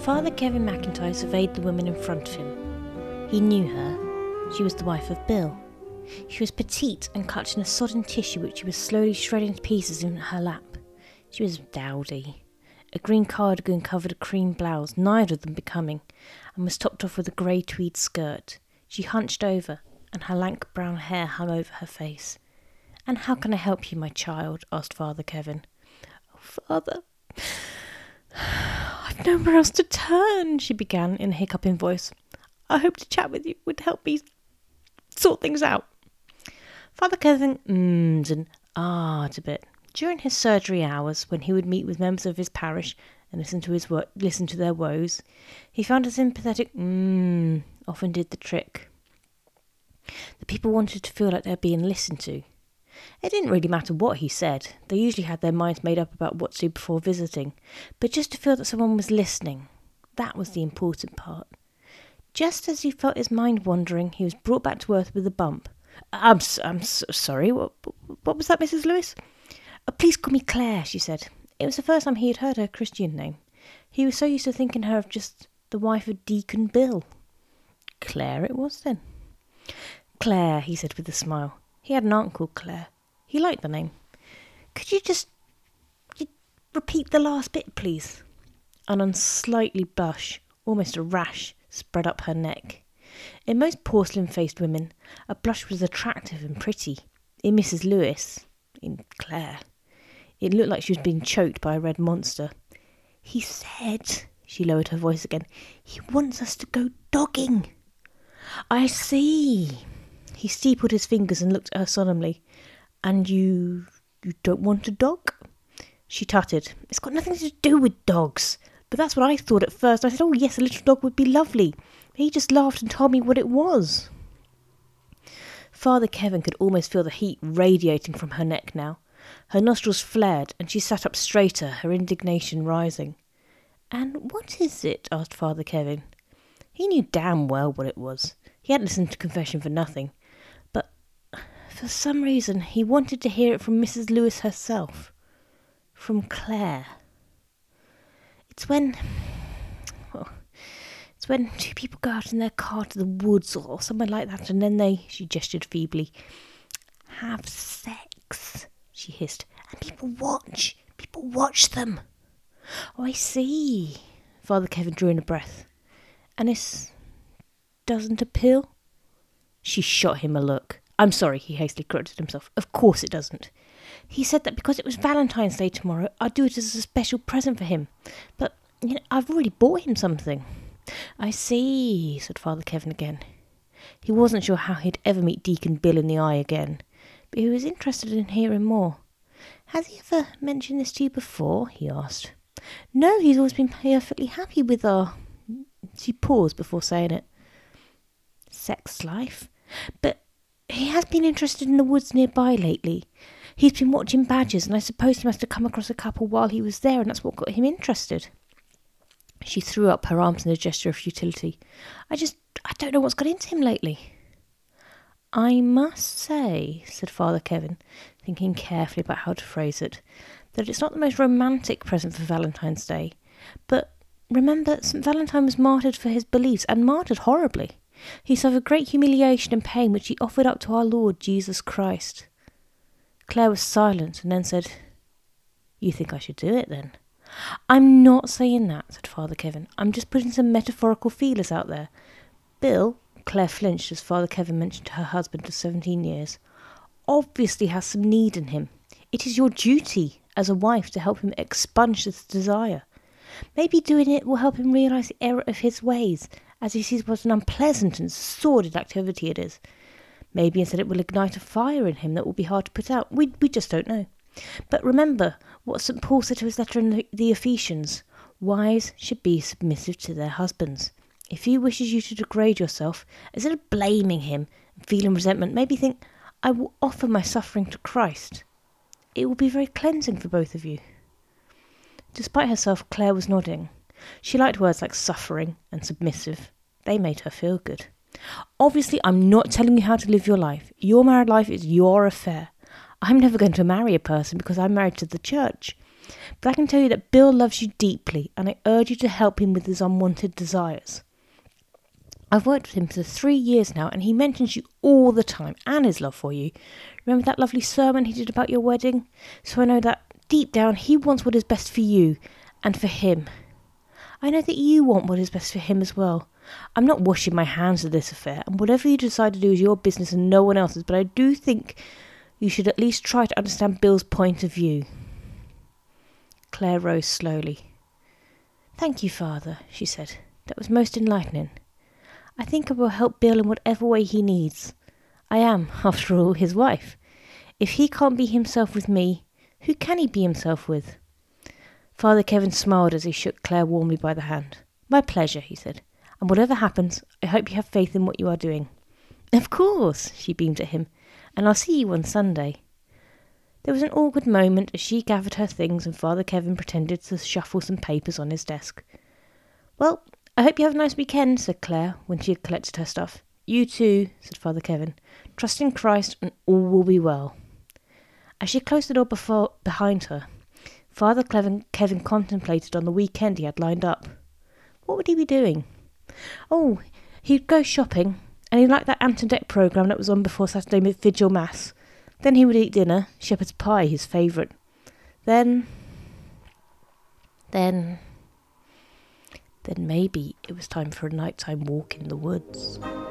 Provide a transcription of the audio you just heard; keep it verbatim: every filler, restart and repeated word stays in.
Father Kevin McIntyre surveyed the woman in front of him. He knew her. She was the wife of Bill. She was petite and clutched in a sodden tissue which she was slowly shredding to pieces in her lap. She was dowdy. A green cardigan covered a cream blouse, neither of them becoming, and was topped off with a grey tweed skirt. She hunched over, and her lank brown hair hung over her face. "And how can I help you, my child?" asked Father Kevin. "Oh, Father, I've nowhere else to turn," she began in a hiccuping voice. "I hope to chat with you would help me sort things out." Father Kevin mmm'd and ahed a bit. During his surgery hours, when he would meet with members of his parish and listen to his wo- listen to their woes, he found a sympathetic mmm often did the trick. The people wanted to feel like they were being listened to. It didn't really matter what he said. They usually had their minds made up about what to do before visiting, but just to feel that someone was listening, that was the important part. Just as he felt his mind wandering, he was brought back to earth with a bump. I'm, s- I'm so sorry, what, what was that, Missus Lewis?" "Oh, please call me Claire," she said. It was the first time he had heard her Christian name. He was so used to thinking her of just the wife of Deacon Bill. Claire it was then. "Claire," he said with a smile. He had an aunt called Claire. He liked the name. "Could you just you repeat the last bit, please?" An unslightly blush, almost a rash, spread up her neck. In most porcelain-faced women, a blush was attractive and pretty. In Missus Lewis, in Claire, it looked like she was being choked by a red monster. "He said," she lowered her voice again, "he wants us to go dogging." "I see." He steepled his fingers and looked at her solemnly. "And you... you don't want a dog?" She tutted. "It's got nothing to do with dogs. But that's what I thought at first. I said, oh yes, a little dog would be lovely. But he just laughed and told me what it was." Father Kevin could almost feel the heat radiating from her neck now. Her nostrils flared, and she sat up straighter, her indignation rising. "And what is it?" asked Father Kevin. He knew damn well what it was. He hadn't listened to confession for nothing. But for some reason he wanted to hear it from Missus Lewis herself. From Claire. It's when... well, it's when two people go out in their car to the woods or somewhere like that, and then they, she gestured feebly, have sex, she hissed, and people watch. People watch them. "Oh, I see." Father Kevin drew in a breath. "And this doesn't appeal?" She shot him a look. "I'm sorry," he hastily corrected himself. "Of course it doesn't. He said that because it was Valentine's Day tomorrow, I'd do it as a special present for him. But, you know, I've already bought him something." "I see," said Father Kevin again. He wasn't sure how he'd ever meet Deacon Bill in the eye again, but he was interested in hearing more. "Has he ever mentioned this to you before?" he asked. "No, he's always been perfectly happy with our..." She paused before saying it. "Sex life? But he has been interested in the woods nearby lately. He's been watching badgers, and I suppose he must have come across a couple while he was there, and that's what got him interested." She threw up her arms in a gesture of futility. I just, I don't know what's got into him lately." "I must say," said Father Kevin, thinking carefully about how to phrase it, "that it's not the most romantic present for Valentine's Day. But remember, Saint Valentine was martyred for his beliefs, and martyred horribly. He suffered great humiliation and pain, which he offered up to our Lord Jesus Christ." Claire was silent, and then said, "You think I should do it, then?" "I'm not saying that," said Father Kevin. "I'm just putting some metaphorical feelers out there. Bill," Claire flinched as Father Kevin mentioned her husband of seventeen years, "obviously has some need in him. It is your duty as a wife to help him expunge this desire. Maybe doing it will help him realise the error of his ways, as he sees what an unpleasant and sordid activity it is. Maybe instead it will ignite a fire in him that will be hard to put out. We, we just don't know. But remember what Saint Paul said to his letter in the, the Ephesians. Wives should be submissive to their husbands. If he wishes you to degrade yourself, instead of blaming him and feeling resentment, maybe think, I will offer my suffering to Christ. It will be very cleansing for both of you." Despite herself, Claire was nodding. She liked words like suffering and submissive. They made her feel good. "Obviously, I'm not telling you how to live your life. Your married life is your affair. I'm never going to marry a person because I'm married to the church. But I can tell you that Bill loves you deeply, and I urge you to help him with his unwanted desires. I've worked with him for three years now, and he mentions you all the time, and his love for you. Remember that lovely sermon he did about your wedding? So I know that deep down he wants what is best for you, and for him. I know that you want what is best for him as well. I'm not washing my hands of this affair, and whatever you decide to do is your business and no one else's, but I do think you should at least try to understand Bill's point of view. Claire rose slowly. Thank you, Father, she said. That was most enlightening. I think I will help Bill in whatever way he needs. I am, after all, his wife. If he can't be himself with me, who can he be himself with? Father Kevin smiled as he shook Claire warmly by the hand. My pleasure, he said. And whatever happens, I hope you have faith in what you are doing. Of course, she beamed at him. And I'll see you on Sunday. There was an awkward moment as she gathered her things and Father Kevin pretended to shuffle some papers on his desk. Well, I hope you have a nice weekend, said Claire, when she had collected her stuff. You too, said Father Kevin. Trust in Christ and all will be well. As she closed the door before, behind her, Father Kevin, Kevin contemplated on the weekend he had lined up. What would he be doing? Oh, he'd go shopping, and he liked that Anton Deck programme that was on before Saturday Vigil Mass. Then he would eat dinner, shepherd's pie, his favourite. Then... Then... Then maybe it was time for a nighttime walk in the woods.